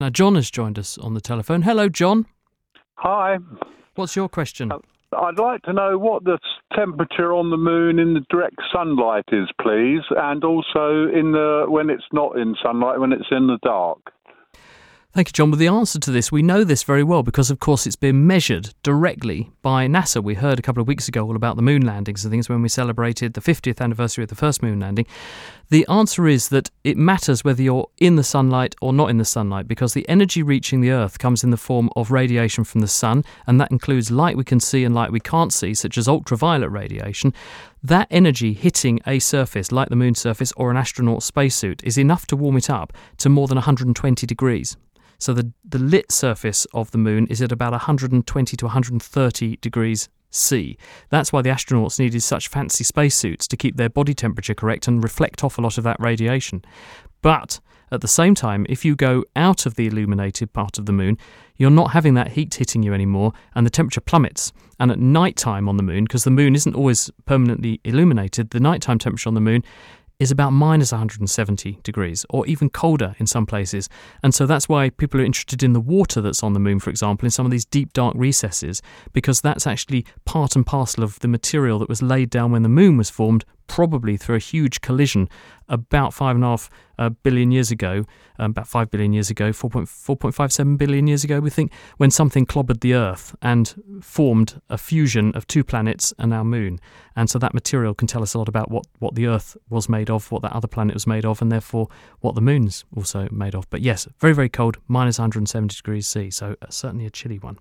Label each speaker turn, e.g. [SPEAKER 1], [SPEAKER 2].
[SPEAKER 1] Now, John has joined us on the telephone. Hello, John.
[SPEAKER 2] Hi.
[SPEAKER 1] What's your question?
[SPEAKER 2] I'd like to know what the temperature on the moon in the direct sunlight is, please, and also when it's not in sunlight, when it's in the dark.
[SPEAKER 1] Thank you, John. Well, the answer to this, we know this very well because, of course, it's been measured directly by NASA. We heard a couple of weeks ago all about the moon landings and things when we celebrated the 50th anniversary of the first moon landing. The answer is that it matters whether you're in the sunlight or not in the sunlight because the energy reaching the Earth comes in the form of radiation from the sun, and that includes light we can see and light we can't see, such as ultraviolet radiation. That energy hitting a surface, like the moon's surface or an astronaut's spacesuit, is enough to warm it up to more than 120 degrees. So the lit surface of the moon is at about 120 to 130 degrees C. That's why the astronauts needed such fancy spacesuits to keep their body temperature correct and reflect off a lot of that radiation. But at the same time, if you go out of the illuminated part of the moon, you're not having that heat hitting you anymore and the temperature plummets. And at night time on the moon, because the moon isn't always permanently illuminated, the nighttime temperature on the moon is about minus 170 degrees, or even colder in some places. And so that's why people are interested in the water that's on the moon, for example, in some of these deep, dark recesses, because that's actually part and parcel of the material that was laid down when the moon was formed, probably through a huge collision about 5.5 billion years ago, about 5 billion years ago, 4.57 billion years ago, we think, when something clobbered the Earth and formed a fusion of two planets and our moon. And so that material can tell us a lot about what the Earth was made of, what that other planet was made of, and therefore what the moon's also made of. But yes, very, very cold, minus 170 degrees C, so certainly a chilly one.